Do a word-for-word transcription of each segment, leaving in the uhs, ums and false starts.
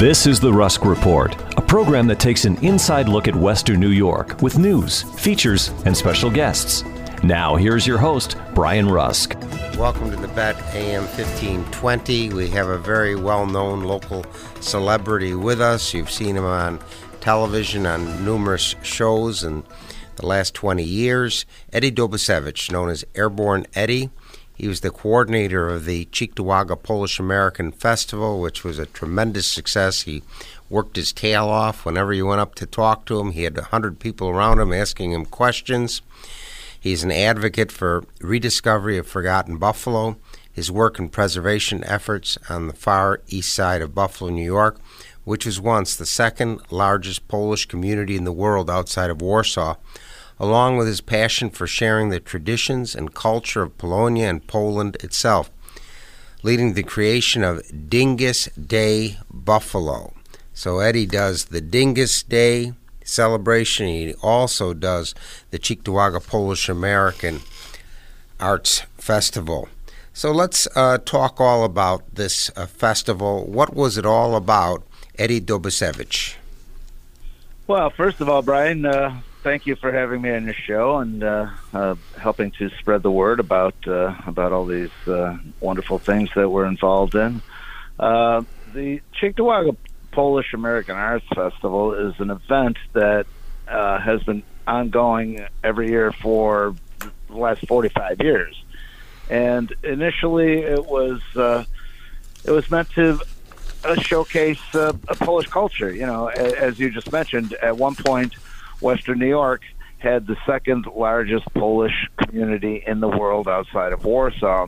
This is the Rusk Report, a program that takes an inside look at Western New York with news, features, and special guests. Now, here's your host, Brian Rusk. Welcome to the Bet A M fifteen twenty. We have a very well-known local celebrity with us. You've seen him on television on numerous shows in the last twenty years. Eddie Dobusewicz, known as Airborne Eddie. He was the coordinator of the Cheektowaga Polish American Festival, which was a tremendous success. He worked his tail off. Whenever you went up to talk to him, he had one hundred people around him asking him questions. He's an advocate for rediscovery of forgotten Buffalo. His work and preservation efforts on the far east side of Buffalo, New York, which was once the second largest Polish community in the world outside of Warsaw, along with his passion for sharing the traditions and culture of Polonia and Poland itself, leading to the creation of Dingus Day Buffalo. So Eddie does the Dingus Day celebration. He also does the Cheektowaga Polish American Arts Festival. So let's uh, talk all about this uh, festival. What was it all about, Eddie Dobusewicz? Well, first of all, Brian, uh, thank you for having me on your show and uh, uh, helping to spread the word about uh, about all these uh, wonderful things that we're involved in. Uh, the Cheektowaga Polish American Arts Festival is an event that uh, has been ongoing every year for the last forty-five years. And initially, it was uh, it was meant to uh, showcase uh, a Polish culture. You know, as you just mentioned, at one point, Western New York had the second largest Polish community in the world outside of Warsaw,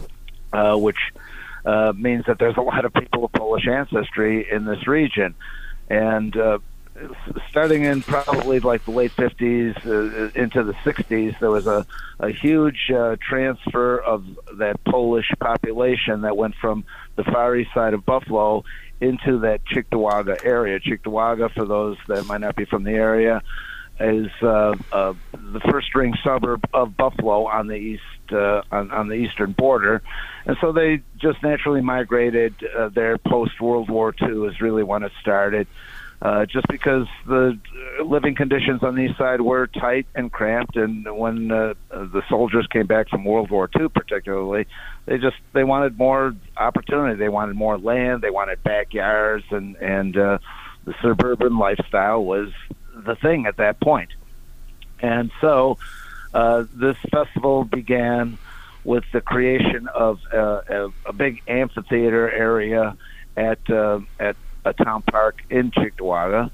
uh, which uh, means that there's a lot of people of Polish ancestry in this region. And uh, starting in probably like the late fifties uh, into the sixties, there was a, a huge uh, transfer of that Polish population that went from the far east side of Buffalo into that Cheektowaga area. Cheektowaga, for those that might not be from the area, is uh, uh, the first-ring suburb of Buffalo on the east uh, on, on the eastern border, and so they just naturally migrated uh, there. Post World War Two is really when it started, uh, just because the living conditions on the east side were tight and cramped, and when uh, the soldiers came back from World War Two, particularly, they just they wanted more opportunity. They wanted more land. They wanted backyards, and and uh, the suburban lifestyle was the thing at that point. And so uh, this festival began with the creation of uh, a, a big amphitheater area at uh, at a town park in Cheektowaga.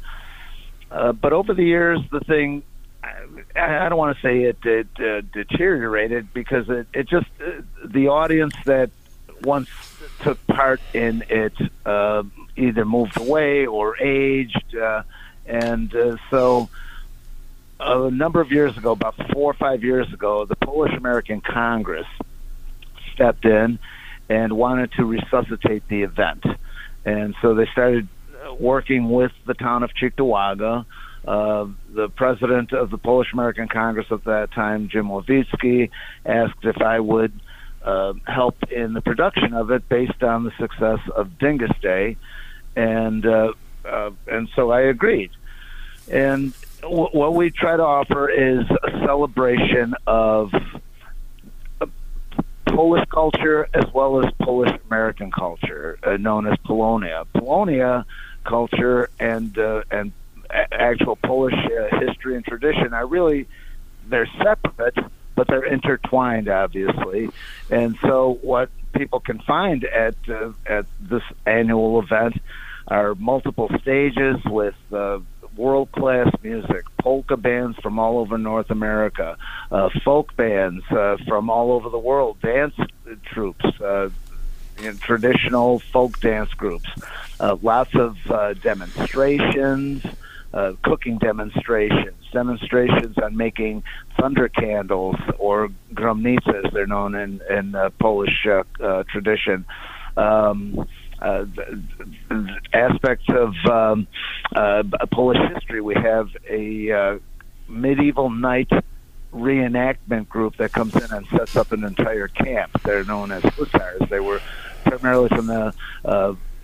Uh, but over the years, the thing, I, I don't want to say it, it uh, deteriorated, because it, it just, uh, the audience that once took part in it uh, either moved away or aged, uh, and uh, so a number of years ago, about four or five years ago, the Polish American Congress stepped in and wanted to resuscitate the event. And so they started working with the town of Cheektowaga. Uh, the president of the Polish American Congress at that time, Jim Lewicki, asked if I would uh, help in the production of it based on the success of Dingus Day. And, uh, uh, and so I agreed. And w- what we try to offer is a celebration of uh, Polish culture as well as Polish American culture, uh, known as Polonia. Polonia culture and uh, and a- actual Polish uh, history and tradition are really, they're separate, but they're intertwined, obviously. And so what people can find at uh, at this annual event are multiple stages with uh, world-class music, polka bands from all over North America, uh, folk bands uh, from all over the world, dance troops, uh, you know, traditional folk dance groups, uh, lots of uh, demonstrations, uh, cooking demonstrations, demonstrations on making thunder candles, or gromnice, as they're known in, in uh, Polish uh, uh, tradition. Um, Uh, aspects of um, uh, Polish history. We have a uh, medieval knight reenactment group that comes in and sets up an entire camp. They're known as hussars. They were primarily from the uh,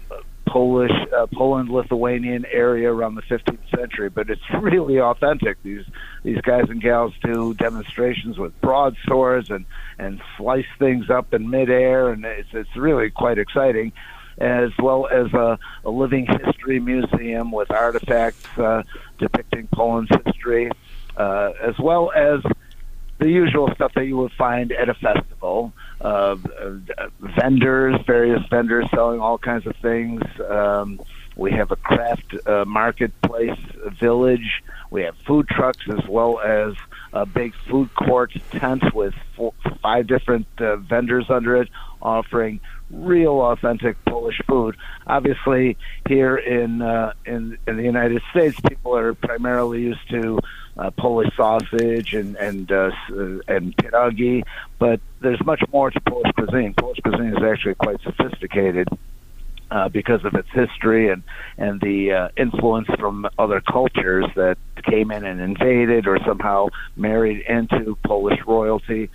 Polish, uh, Poland-Lithuanian area around the fifteenth century, but it's really authentic. These these guys and gals do demonstrations with broadswords and, and slice things up in midair, and it's it's really quite exciting, as well as a, a living history museum with artifacts uh, depicting Poland's history, uh, as well as the usual stuff that you would find at a festival. Uh, uh, vendors, various vendors selling all kinds of things. Um, we have a craft uh, marketplace village. We have food trucks, as well as a big food court tent with four, five different uh, vendors under it, offering real authentic Polish food. Obviously, here in uh, in in the United States, people are primarily used to uh, Polish sausage and and uh, and pierogi, but there's much more to Polish cuisine. Polish cuisine is actually quite sophisticated uh, because of its history and and the uh, influence from other cultures that came in and invaded or somehow married into Polish royalty.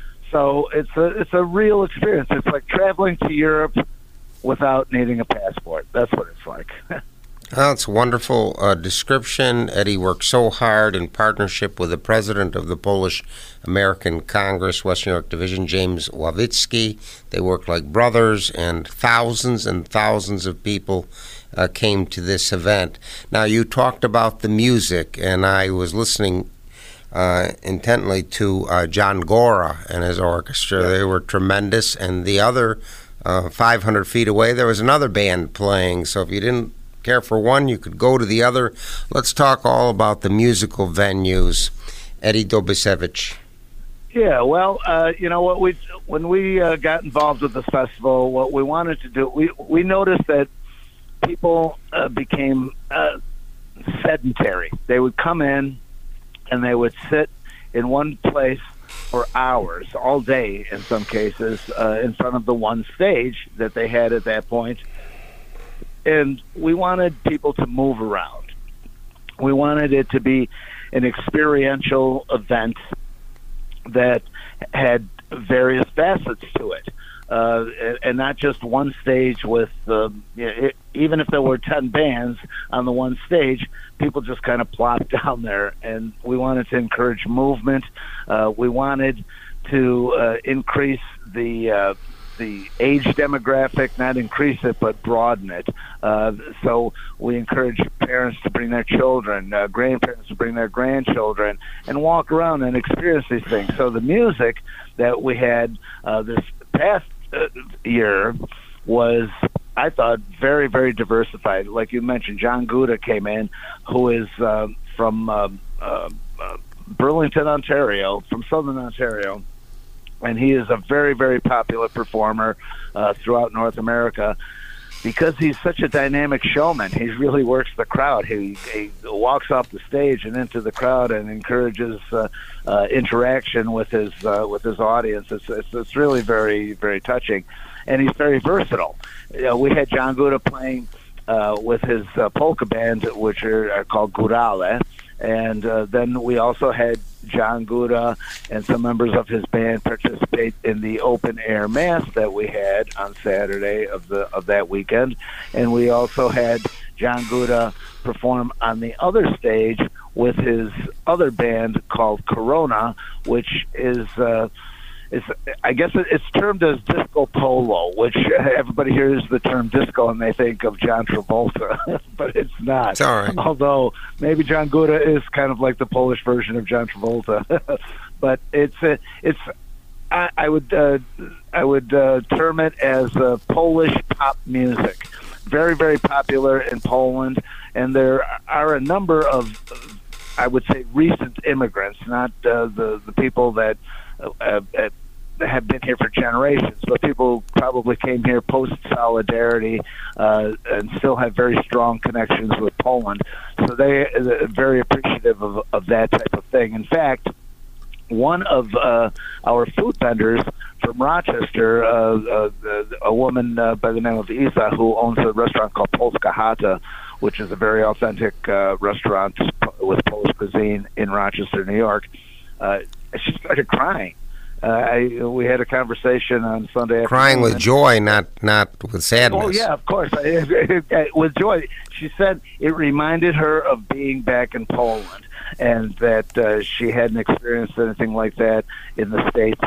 So it's a it's a real experience. It's like traveling to Europe without needing a passport. That's what it's like. Oh, it's a wonderful uh, description. Eddie worked so hard in partnership with the president of the Polish American Congress, Western New York Division, James Ławicki. They worked like brothers, and thousands and thousands of people uh, came to this event. Now, you talked about the music, and I was listening Uh, intently to uh, John Gora and his orchestra. Yeah. They were tremendous. And the other uh, five hundred feet away, there was another band playing. So if you didn't care for one, you could go to the other. Let's talk all about the musical venues. Eddie Dobysewicz. Yeah, well, uh, you know what? We when we uh, got involved with this festival, what we wanted to do, we we noticed that people uh, became uh, sedentary. They would come in and they would sit in one place for hours, all day in some cases, uh, in front of the one stage that they had at that point. And we wanted people to move around. We wanted it to be an experiential event that had various facets to it. Uh, and not just one stage with, uh, it, even if there were ten bands on the one stage, people just kind of plopped down there. And we wanted to encourage movement. Uh, we wanted to uh, increase the uh, the age demographic, not increase it, but broaden it. Uh, so we encourage parents to bring their children, uh, grandparents to bring their grandchildren, and walk around and experience these things. So the music that we had uh, this past uh, year was, I thought, very, very diversified. Like you mentioned, John Gouda came in, who is uh, from uh, uh, uh, Burlington, Ontario, from Southern Ontario. And he is a very, very popular performer uh, throughout North America because he's such a dynamic showman. He really works the crowd. He, he walks off the stage and into the crowd and encourages uh, uh, interaction with his uh, with his audience. It's, it's it's really very, very touching, and he's very versatile. You know, we had John Gouda playing uh, with his uh, polka band, which are, are called Górale, and uh, then we also had John Gouda and some members of his band participate in the open air mass that we had on Saturday of the of that weekend, and we also had John Gouda perform on the other stage with his other band called Corona, which is uh, is I guess it's termed as disco polo, which everybody hears the term disco and they think of John Travolta, but it's not. It's all right. Although maybe John Gouda is kind of like the Polish version of John Travolta, but it's uh, it's I, I would uh, I would uh, term it as uh, Polish pop music, very very popular in Poland, and there are a number of, I would say, recent immigrants, not uh, the the people that uh, uh, have been here for generations, but people probably came here post-Solidarity uh, and still have very strong connections with Poland. So they are very appreciative of, of that type of thing. In fact, one of uh, our food vendors from Rochester, uh, uh, a woman uh, by the name of Isa, who owns a restaurant called Polska Chata, which is a very authentic uh, restaurant with Polish cuisine in Rochester, New York, uh, she started crying. Uh, I we had a conversation on Sunday afternoon. Crying with joy, not not with sadness. Oh yeah, of course. With joy, she said it reminded her of being back in Poland, and that uh, she hadn't experienced anything like that in the States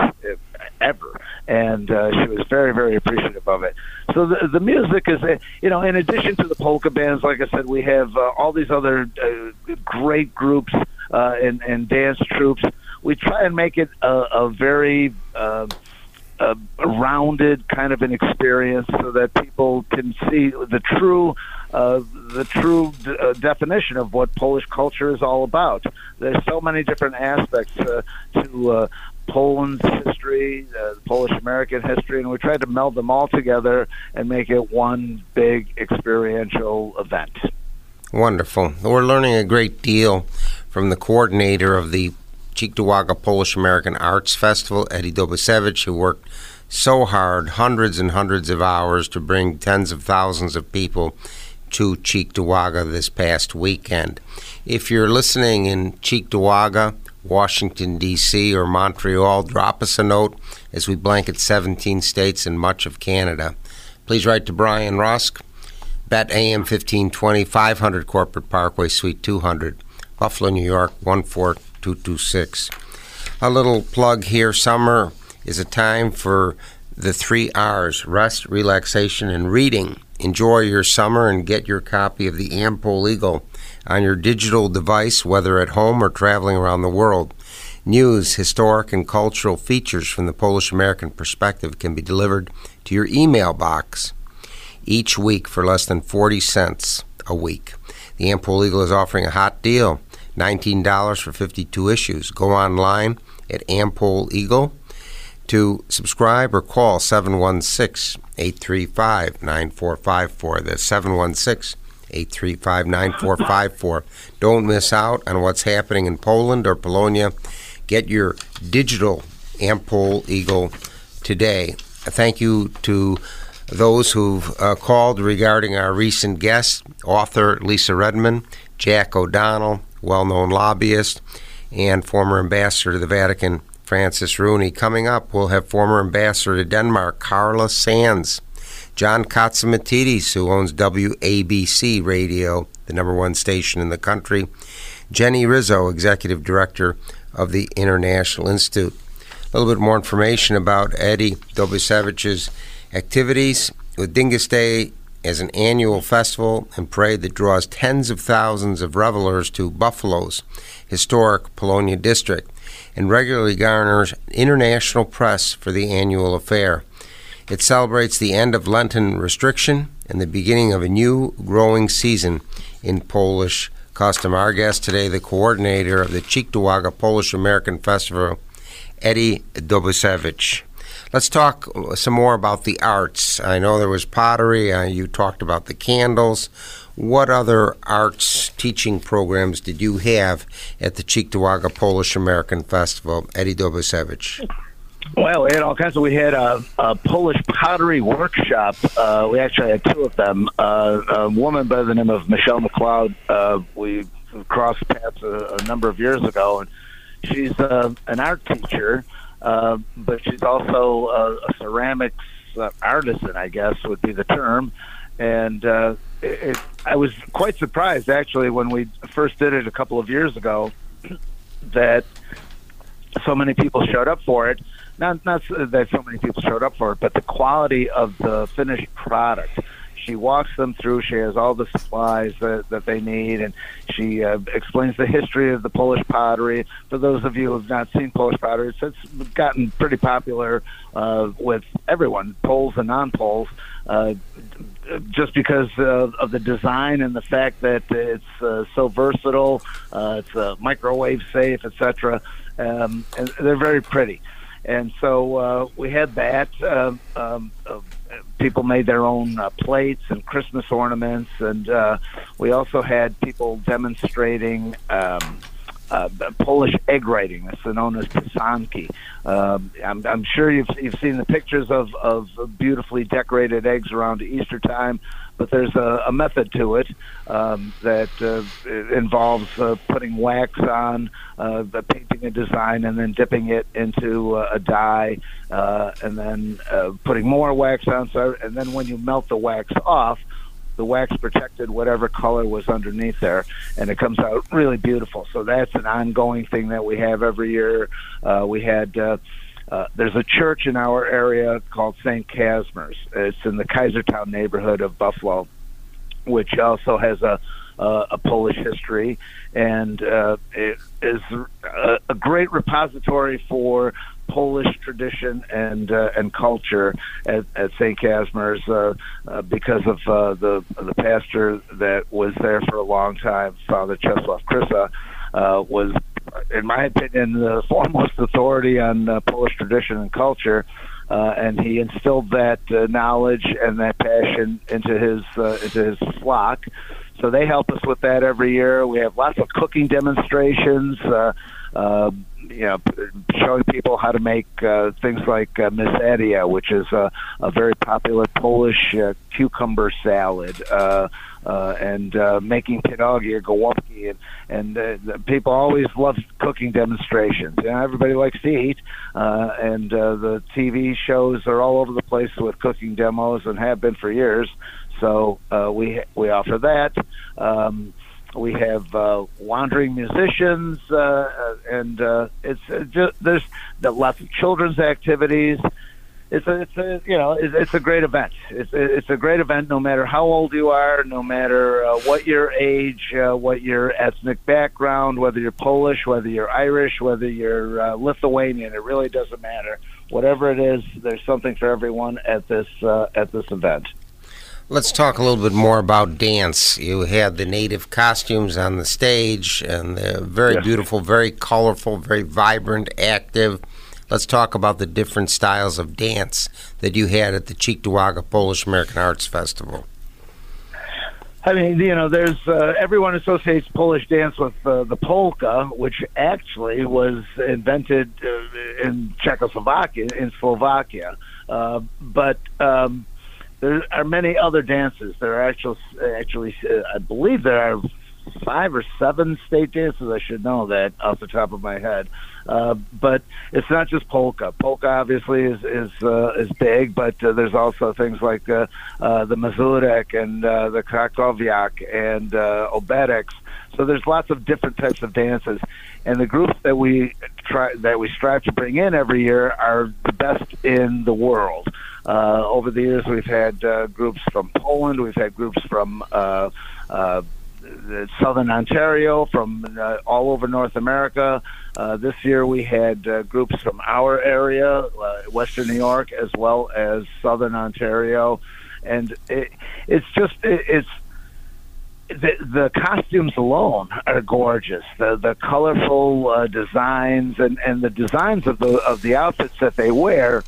ever, and uh, she was very, very appreciative of it. So the the music is, uh, you know, in addition to the polka bands, like I said, we have uh, all these other uh, great groups uh, and and dance troupes. We try and make it a, a very uh, a rounded kind of an experience, so that people can see the true uh, the true d- uh, definition of what Polish culture is all about. There's so many different aspects uh, to uh, Poland's history, uh, Polish-American history, and we tried to meld them all together and make it one big experiential event. Wonderful. We're learning a great deal from the coordinator of the Cheektowaga Polish-American Arts Festival, Eddie Dobusevich, who worked so hard, hundreds and hundreds of hours, to bring tens of thousands of people to Cheektowaga this past weekend. If you're listening in Cheektowaga, Washington, D C, or Montreal, drop us a note as we blanket seventeen states and much of Canada. Please write to Brian Rusk, B E T A M fifteen twenty, five hundred Corporate Parkway, Suite two hundred, Buffalo, New York, one four two two six. A little plug here. Summer is a time for the three R's: rest, relaxation, and reading. Enjoy your summer and get your copy of the Am-Pol Eagle on your digital device, whether at home or traveling around the world. News, historic, and cultural features from the Polish-American perspective can be delivered to your email box each week for less than forty cents a week. The Am-Pol Eagle is offering a hot deal, nineteen dollars for fifty-two issues. Go online at Am-Pol Eagle to subscribe or call seven one six, eight three five, nine four five four. That's seven one six, eight three five, nine four five four. Don't miss out on what's happening in Poland or Polonia. Get your digital Am-Pol Eagle today. Thank you to those who've uh, called regarding our recent guests, author Lisa Redmond, Jack O'Donnell, well-known lobbyist, and former ambassador to the Vatican, Francis Rooney. Coming up, we'll have former ambassador to Denmark, Carla Sands, John Katzimatidis, who owns W A B C Radio, the number one station in the country, Jenny Rizzo, executive director of the International Institute. A little bit more information about Eddie Dobusevich's activities with Dingus Day as an annual festival and parade that draws tens of thousands of revelers to Buffalo's historic Polonia district and regularly garners international press for the annual affair. It celebrates the end of Lenten restriction and the beginning of a new growing season in Polish custom. Our guest today, the coordinator of the Cheektowaga Polish-American Festival, Eddie Dobusevich. Let's talk some more about the arts. I know there was pottery. Uh, you talked about the candles. What other arts teaching programs did you have at the Cheektowaga Polish-American Festival, Eddie Dobusevich? Well, we had all kinds of. We had a, a Polish pottery workshop. Uh, we actually had two of them. Uh, a woman by the name of Michelle McLeod. Uh, we crossed paths a, a number of years ago, and she's uh, an art teacher. Uh, but she's also a, a ceramics uh, artisan, I guess would be the term. And uh, it, it, I was quite surprised, actually, when we first did it a couple of years ago, that so many people showed up for it. Not, not that so many people showed up for it, but the quality of the finished product. She walks them through. She has all the supplies that, that they need, and she uh, explains the history of the Polish pottery. For those of you who have not seen Polish pottery, it's, it's gotten pretty popular uh, with everyone, Poles and non-Poles, uh, just because uh, of the design and the fact that it's uh, so versatile. Uh, it's uh, microwave safe, et cetera. Um, and they're very pretty. And so uh, we had that. Uh, um, uh, people made their own uh, plates and Christmas ornaments, and uh, we also had people demonstrating um, uh, Polish egg writing. It's known as pisanki. Um, I'm, I'm sure you've you've seen the pictures of, of beautifully decorated eggs around Easter time, but there's a, a method to it um, that uh, involves uh, putting wax on, uh, painting a design, and then dipping it into uh, a dye, uh, and then uh, putting more wax on. So, and then when you melt the wax off, the wax protected whatever color was underneath there, and it comes out really beautiful. So that's an ongoing thing that we have every year. Uh, we had uh, uh, there's a church in our area called Saint Casmer's. It's in the Kaisertown neighborhood of Buffalo, which also has a uh, a Polish history, and uh, it is a, a great repository for Polish tradition and uh, and culture at, at Saint Casmer's uh, uh, because of uh, the the pastor that was there for a long time, Father Czesław Krysa, uh, was, in my opinion, the foremost authority on uh, Polish tradition and culture. Uh, and he instilled that uh, knowledge and that passion into his uh, into his flock. So they help us with that every year. We have lots of cooking demonstrations, uh, uh, you know, showing people how to make uh, things like uh, misadia, which is a, a very popular Polish uh, cucumber salad, uh, uh, and uh, making pierogi or gołąbki, and, and uh, the people always love cooking demonstrations. You know, everybody likes to eat, uh, and uh, the T V shows are all over the place with cooking demos and have been for years. So uh, we we offer that. Um, we have uh, wandering musicians, uh, and uh, it's uh, just, there's lots of children's activities. It's a, it's a you know it's, it's a great event. It's a, it's a great event no matter how old you are, no matter uh, what your age, uh, what your ethnic background, whether you're Polish, whether you're Irish, whether you're uh, Lithuanian. It really doesn't matter. Whatever it is, there's something for everyone at this uh, at this event. Let's talk a little bit more about dance. You had the native costumes on the stage, and they're very yes. beautiful, very colorful, very vibrant, active. Let's talk about the different styles of dance that you had at the Cheektowaga Polish American Arts Festival. I mean, you know, there's uh, everyone associates Polish dance with uh, the polka, which actually was invented uh, in Czechoslovakia, in Slovakia. Uh, but um, there are many other dances. There are actually, actually, uh, I believe there are five or seven state dances. I should know that off the top of my head. Uh, but it's not just polka. Polka obviously is is uh, is big, but uh, there's also things like uh, uh, the mazurek and uh, the krakowiak and uh, obedeks. So there's lots of different types of dances, and the groups that we try that we strive to bring in every year are the best in the world. Uh, over the years, we've had uh, groups from Poland, we've had groups from uh, uh, Southern Ontario, from uh, all over North America. Uh, this year, we had uh, groups from our area, uh, Western New York, as well as Southern Ontario, and it, it's just it, it's. The, the costumes alone are gorgeous. The the colorful uh, designs and, and the designs of the of the outfits that they wear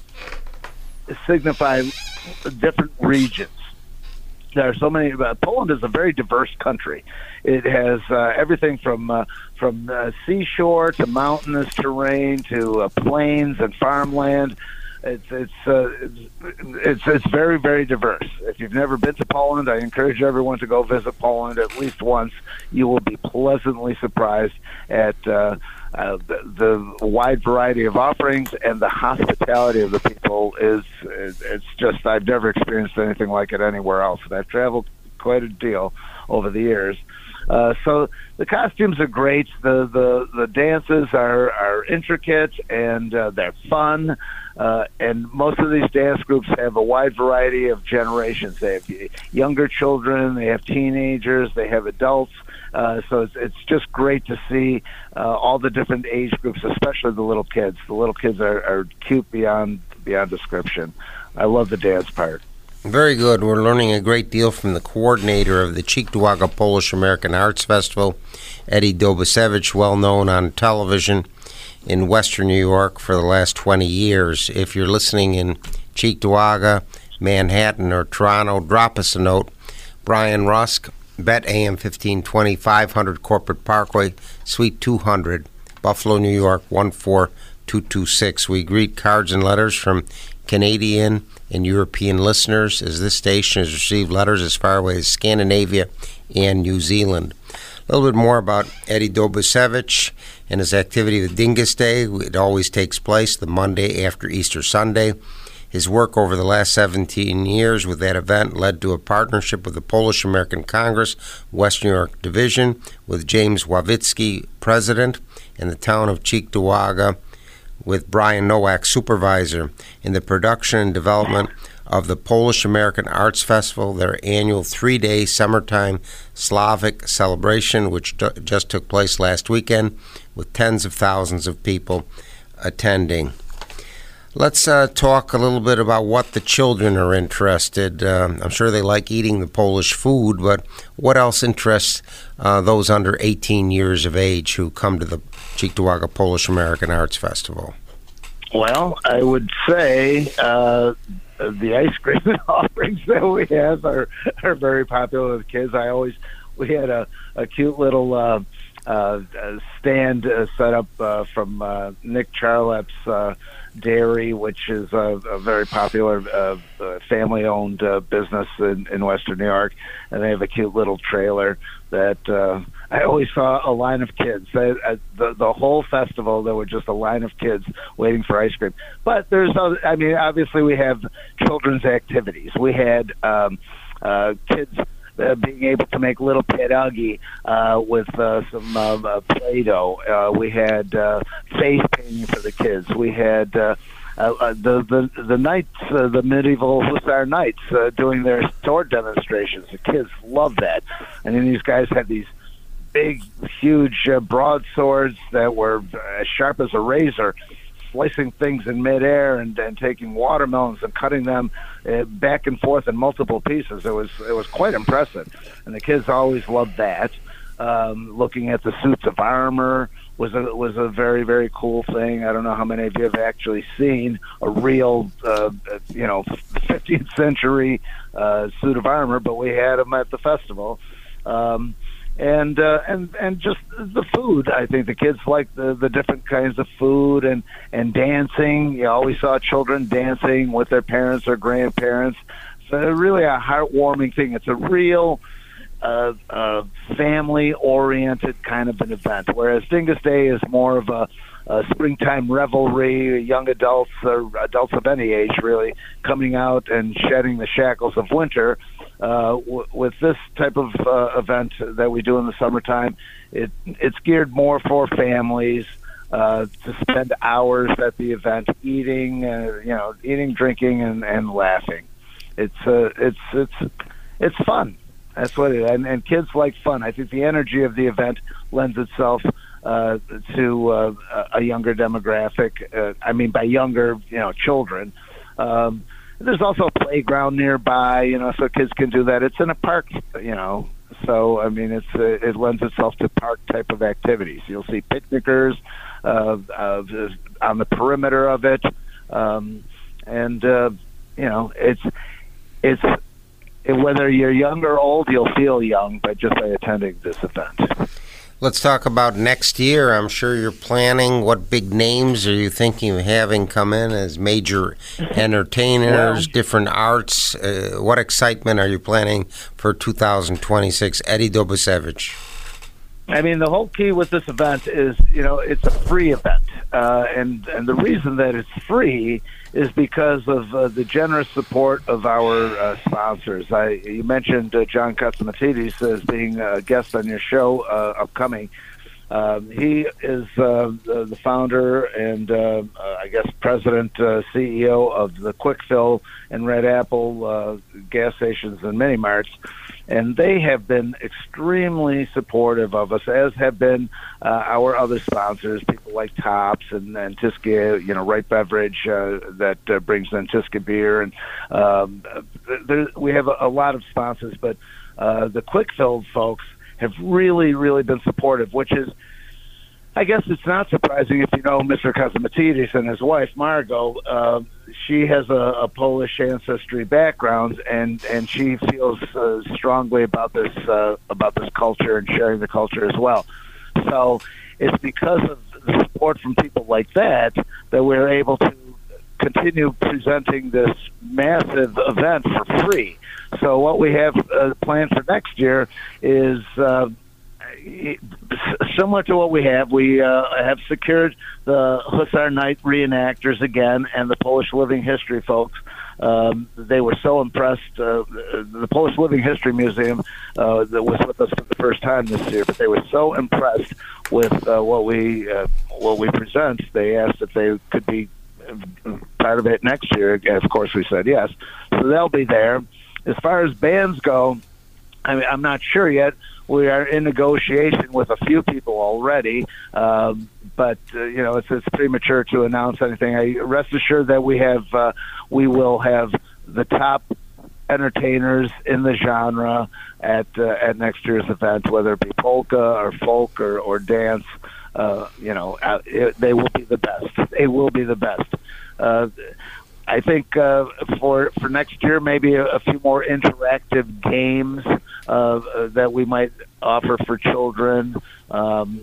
signify different regions. There are so many. Uh, Poland is a very diverse country. It has uh, everything from uh, from uh, seashore to mountainous terrain to uh, plains and farmland. It's it's, uh, it's it's it's very very diverse. If you've never been to Poland, I encourage everyone to go visit Poland at least once. You will be pleasantly surprised at uh, uh, the, the wide variety of offerings, and the hospitality of the people is it's just I've never experienced anything like it anywhere else. And I've traveled quite a deal over the years. Uh, so the costumes are great. The the, the dances are, are intricate, and uh, they're fun. Uh, and most of these dance groups have a wide variety of generations. They have younger children, they have teenagers, they have adults. Uh, so it's, it's just great to see uh, all the different age groups, especially the little kids. The little kids are, are cute beyond beyond description. I love the dance part. Very good. We're learning a great deal from the coordinator of the Cheektowaga Polish American Arts Festival, Eddie Dobasevich, well known on television in Western New York for the last twenty years. If you're listening in Cheektowaga, Manhattan, or Toronto, drop us a note. Brian Rusk, Bet A M fifteen twenty, five hundred Corporate Parkway, Suite two hundred, Buffalo, New York, one four two two six. We greet cards and letters from Canadian and European listeners, as this station has received letters as far away as Scandinavia and New Zealand. A little bit more about Eddie Dobusevich and his activity with Dingus Day. It always takes place the Monday after Easter Sunday. His work over the last seventeen years with that event led to a partnership with the Polish American Congress, West New York Division, with James Wawicki, president, and the town of Cheektowaga, with Brian Nowak, supervisor, in the production and development of the Polish American Arts Festival, their annual three-day summertime Slavic celebration, which t- just took place last weekend, with tens of thousands of people attending. Let's uh, talk a little bit about what the children are interested. Uh, I'm sure they like eating the Polish food, but what else interests uh, those under eighteen years of age who come to the Cheektowaga Polish American Arts Festival? Well, I would say uh, the ice cream offerings that we have are, are very popular with kids. I always we had a, a cute little uh, uh, stand uh, set up uh, from uh, Nick Charlep's uh, Dairy, which is a, a very popular uh, uh, family-owned uh, business in, in Western New York, and they have a cute little trailer that uh, I always saw a line of kids. They, uh, the the whole festival, there were just a line of kids waiting for ice cream. But there's, other, I mean, obviously we have children's activities. We had um, uh, kids Uh, being able to make little pierogi uh, with uh, some uh, uh, Play-Doh. Uh, we had uh, face painting for the kids. We had uh, uh, uh, the, the the knights, uh, the medieval Hussar knights, uh, doing their sword demonstrations. The kids love that. And then these guys had these big, huge uh, broadswords that were as sharp as a razor, slicing things in midair and, and taking watermelons and cutting them uh, back and forth in multiple pieces. It was it was quite impressive, and the kids always loved that. Um, looking at the suits of armor was a was a very very cool thing. I don't know how many of you have actually seen a real uh, you know fifteenth century uh, suit of armor, but we had them at the festival. Um, And uh, and and just the food. I think the kids like the, the different kinds of food and, and dancing. You always saw children dancing with their parents or grandparents. So really a heartwarming thing. It's a real uh, uh, family-oriented kind of an event, whereas Dingus Day is more of a, a springtime revelry, young adults or adults of any age really coming out and shedding the shackles of winter. Uh, w- with this type of uh, event that we do in the summertime, it it's geared more for families uh, to spend hours at the event eating, uh, you know, eating, drinking, and, and laughing. It's uh, it's it's it's fun. That's what it is. And, and kids like fun. I think the energy of the event lends itself uh, to uh, a younger demographic. Uh, I mean, by younger, you know, children. Um, There's also a playground nearby, you know, so kids can do that. It's in a park, you know, so I mean, it's uh, it lends itself to park type of activities. You'll see picnickers uh, uh, on the perimeter of it, um, and uh, you know, it's it's it, whether you're young or old, you'll feel young by just by attending this event. Let's talk about next year. I'm sure you're planning. What big names are you thinking of having come in as major entertainers, well, different arts? Uh, what excitement are you planning for two thousand twenty-six? Eddie Dobusevich. I mean, the whole key with this event is, you know, it's a free event. Uh, and, and the reason that it's free is because of uh, the generous support of our uh, sponsors. I, you mentioned uh, John Katsimatidis as being a guest on your show uh, upcoming. Um, he is uh, the, the founder and, uh, uh, I guess, president, uh, C E O of the Quick Fill and Red Apple uh, gas stations and mini marts. And they have been extremely supportive of us, as have been uh, our other sponsors, people like Tops and, and Tiska, you know, Right Beverage uh, that uh, brings in Tiska beer. And um, there, we have a, a lot of sponsors, but uh, the Quick Fill folks have really, really been supportive, which is I guess it's not surprising if you know Mister Kazmatidis and his wife, Margot. Uh, she has a, a Polish ancestry background, and, and she feels uh, strongly about this uh, about this culture and sharing the culture as well. So it's because of the support from people like that that we're able to continue presenting this massive event for free. So what we have uh, planned for next year is uh, similar to what we have. We uh, have secured the Hussar Knight reenactors again and the Polish Living History folks. Um, they were so impressed. Uh, the Polish Living History Museum uh, that was with us for the first time this year, but they were so impressed with uh, what we uh, what we present. They asked if they could be part of it next year. Of course, we said yes. So they'll be there. As far as bands go, I mean, I'm not sure yet. We are in negotiation with a few people already, um, but uh, you know, it's, it's premature to announce anything. I rest assured that we have, uh, we will have the top entertainers in the genre at uh, at next year's event, whether it be polka or folk or, or dance. Uh, you know, uh, it, they will be the best. They will be the best. Uh, I think uh, for for next year, maybe a, a few more interactive games uh, that we might offer for children. Um,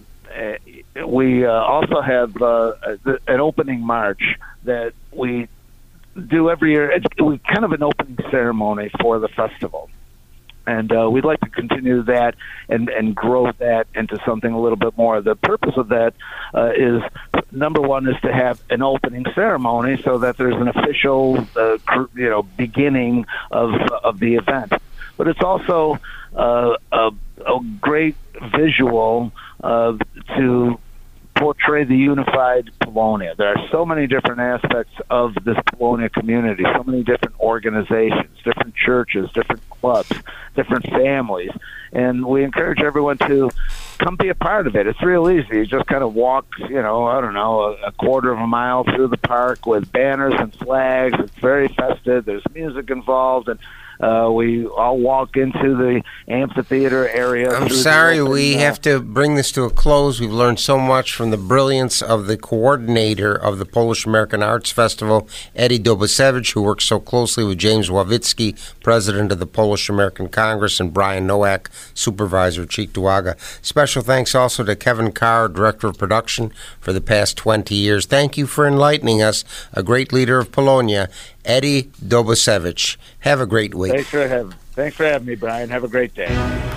we uh, also have uh, an opening march that we do every year. It's we kind of an opening ceremony for the festival. And uh, we'd like to continue that and, and grow that into something a little bit more. The purpose of that uh, is, number one, is to have an opening ceremony so that there's an official, uh, you know, beginning of of the event. But it's also uh, a, a great visual uh, to portray the unified Polonia. There are so many different aspects of this Polonia community, so many different organizations, different churches, different clubs, different families, and we encourage everyone to come be a part of it. It's real easy. You just kind of walk, you know, I don't know, a, a quarter of a mile through the park with banners and flags. It's very festive. There's music involved, and Uh, we all walk into the amphitheater area. I'm sorry, we uh, have to bring this to a close. We've learned so much from the brilliance of the coordinator of the Polish American Arts Festival, Eddie Dobosevich, who works so closely with James Wawicki, president of the Polish American Congress, and Brian Nowak, supervisor of Cheektowaga. Special thanks also to Kevin Carr, director of production for the past twenty years. Thank you for enlightening us, a great leader of Polonia, Eddie Dobosevich. Have a great week. Thanks for having, thanks for having me, Brian. Have a great day.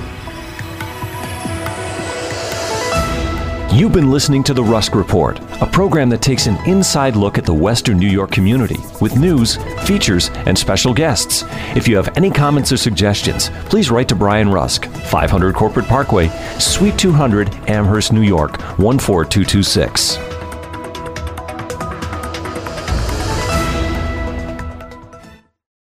You've been listening to The Rusk Report, a program that takes an inside look at the Western New York community with news, features, and special guests. If you have any comments or suggestions, please write to Brian Rusk, five hundred Corporate Parkway, Suite two hundred, Amherst, New York, one four two two six.